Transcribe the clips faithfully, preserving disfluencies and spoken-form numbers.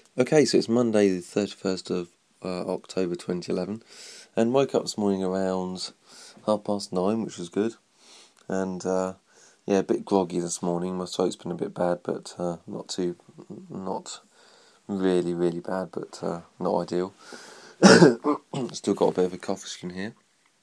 Okay, so it's Monday the thirty-first of uh, October twenty eleven, and woke up this morning around half past nine, which was good, and uh, yeah, a bit groggy this morning. My throat's been a bit bad, but uh, not too, not really, really bad, but uh, not ideal. Still got a bit of a cough, as you can hear.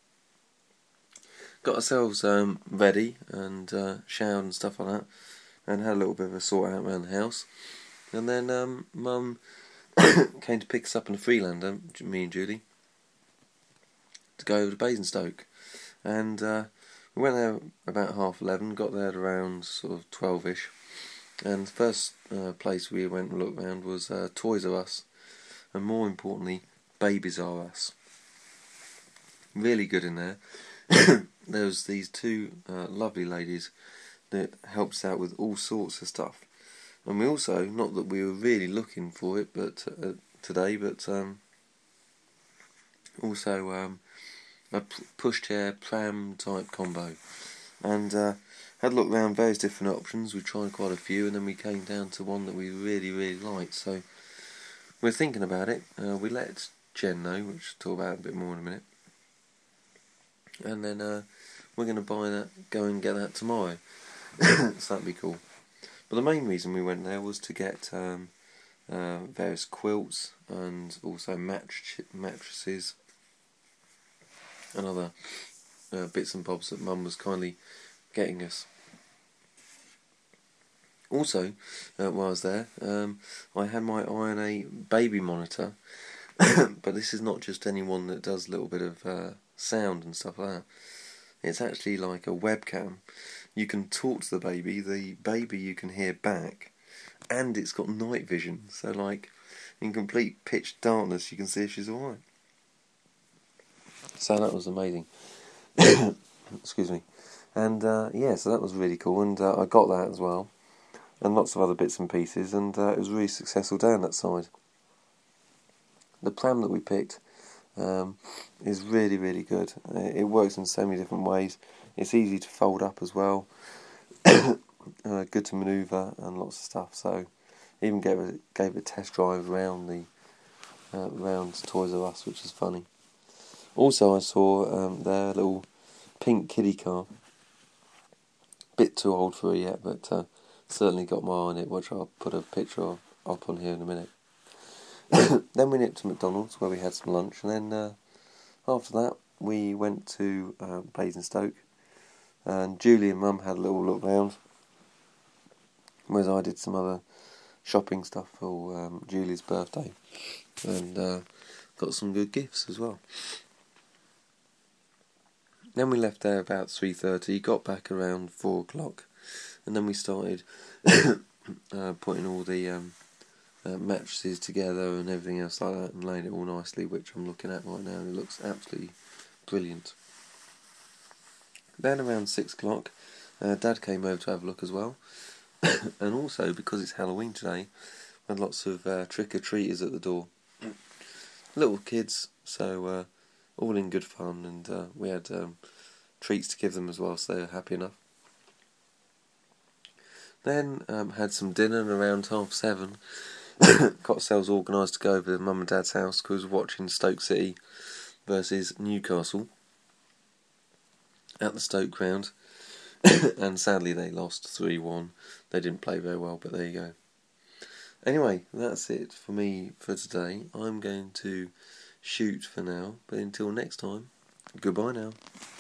Got ourselves um, ready and uh, showered and stuff like that, and had a little bit of a sort out around the house, and then um, Mum came to pick us up in a Freelander, me and Julie, to go over to Basingstoke, and uh, we went there about half eleven, got there at around sort of twelve-ish, and the first uh, place we went and looked around was uh, Toys R Us, and more importantly, Babies R Us. Really good in there. There was these two uh, lovely ladies that helped us out with all sorts of stuff. And we also, not that we were really looking for it, but uh, today, but um, also um, a pushchair pram type combo, and uh, had a look around various different options. We tried quite a few, and then we came down to one that we really, really liked. So we're thinking about it. Uh, we let Jen know, which we'll talk about a bit more in a minute, and then uh, we're going to buy that, go and get that tomorrow. So that'd be cool. But the main reason we went there was to get um, uh, various quilts and also match mattresses and other uh, bits and bobs that Mum was kindly getting us. Also, uh, while I was there, um, I had my eye on a baby monitor, but this is not just anyone that does a little bit of uh, sound and stuff like that. It's actually like a webcam. You can talk to the baby, the baby you can hear back, and it's got night vision, so like in complete pitch darkness you can see if she's alright. So that was amazing. Excuse me. And uh, yeah, so that was really cool, and uh, I got that as well, and lots of other bits and pieces, and uh, it was a really successful day on that side. The pram that we picked um, is really, really good. It works in so many different ways. It's easy to fold up as well. uh, good to manoeuvre and lots of stuff. So even gave it gave it a test drive around the uh, around Toys R Us, which is funny. Also, I saw um, their little pink kiddie car. Bit too old for it yet, but uh, certainly got my eye on it, which I'll put a picture of up on here in a minute. Then we nipped to McDonald's where we had some lunch, and then uh, after that we went to uh, Basingstoke, and Julie and Mum had a little look round, whereas I did some other shopping stuff for um, Julie's birthday, and uh, got some good gifts as well. Then we left there about three thirty, got back around four o'clock, and then we started uh, putting all the um, uh, mattresses together and everything else like that, and laying it all nicely, which I'm looking at right now, and it looks absolutely brilliant. Then around six o'clock, uh, Dad came over to have a look as well, and also, because it's Halloween today, we had lots of uh, trick-or-treaters at the door. Little kids, so uh, all in good fun, and uh, we had um, treats to give them as well, so they were happy enough. Then um, had some dinner, and around half seven got ourselves organised to go over to Mum and Dad's house, because we were watching Stoke City versus Newcastle at the Stoke ground, and sadly they lost three one. They didn't play very well, but there you go. Anyway, that's it for me for today. I'm going to shoot for now, but until next time, goodbye now.